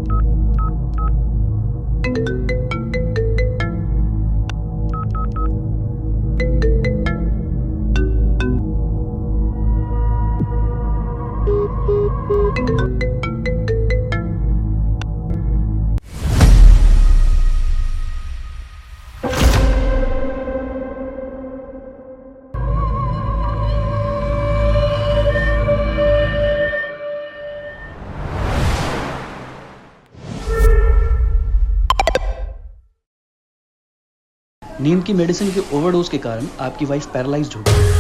नींद की मेडिसिन के ओवरडोज के कारण आपकी वाइफ पैरालाइज्ड हो गई।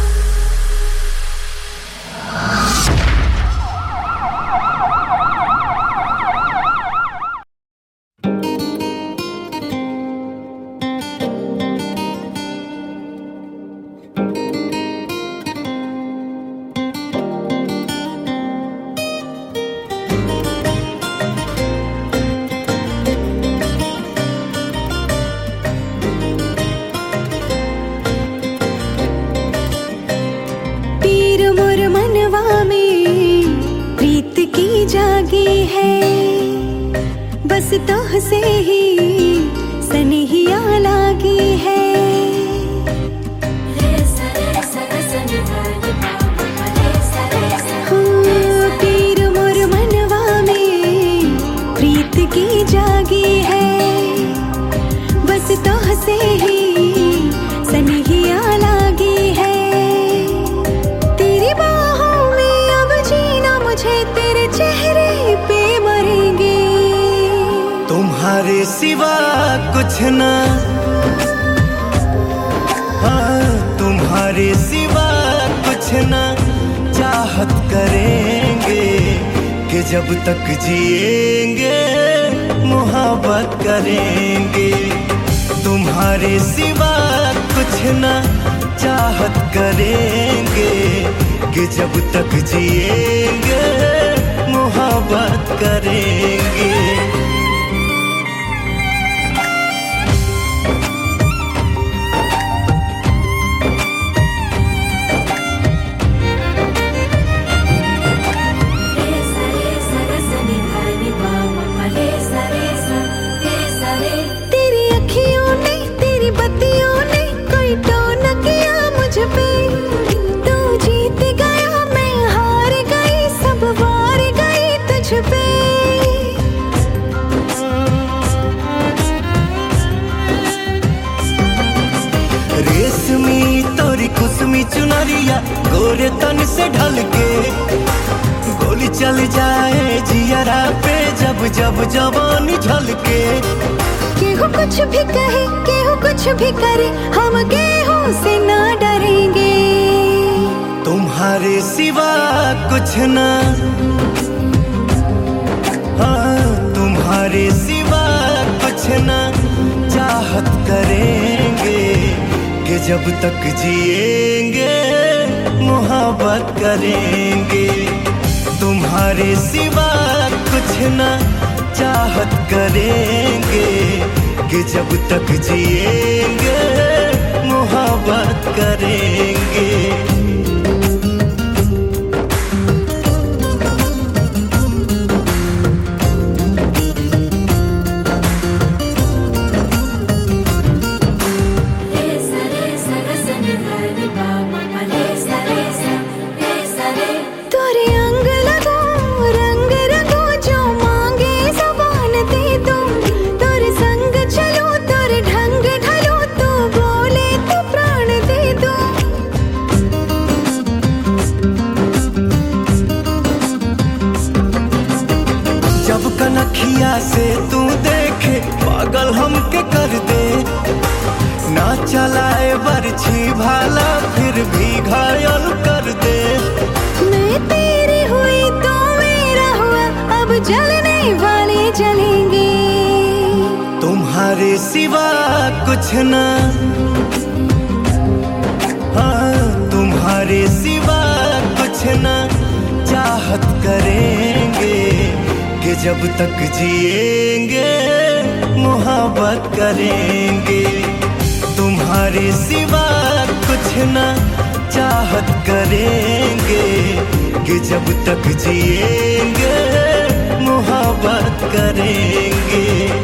बस तो से ही सनहिया लागी है। पीर मोर मनवा में प्रीत की जागी है। बस तो से ही सनहिया लागी है। तेरी बाहों में अब जीना मुझे तेरे चेहरे पे मरेंगे। तुम्हारे सिवा कुछ ना, हाँ तुम्हारे सिवा कुछ ना चाहत करेंगे कि जब तक जिएंगे मोहब्बत करेंगे। तुम्हारे सिवा कुछ ना चाहत करेंगे कि जब तक जिएंगे मोहब्बत करेंगे। रेशमी तोरी कुसमी चुनरिया गोरे तन से ढल के गोली चल जाए जियरा पे जब जब जवानी झलके। केहू कुछ भी कहे केहू कुछ भी करे हम गेहूं से ना डरेंगे। तुम्हारे सिवा कुछ ना, हाँ तुम्हारे सिवा कुछ ना चाहत करेंगे कि जब तक जिएंगे मोहब्बत करेंगे। तुम्हारे सिवा कुछ ना चाहत करेंगे कि जब तक जिएंगे मोहब्बत करेंगे। कनखिया से तू देखे पागल हमके कर दे। ना चलाए बरछी भाला फिर भी घायल कर दे। मैं तेरी हुई तो मेरा हुआ अब जलने वाले जलेंगे। तुम्हारे सिवा कुछ ना, हाँ तुम्हारे सिवा कुछ ना चाहत करेंगे कि जब तक जिएंगे मोहब्बत करेंगे। तुम्हारे सिवा कुछ ना चाहत करेंगे कि जब तक जिएंगे मोहब्बत करेंगे।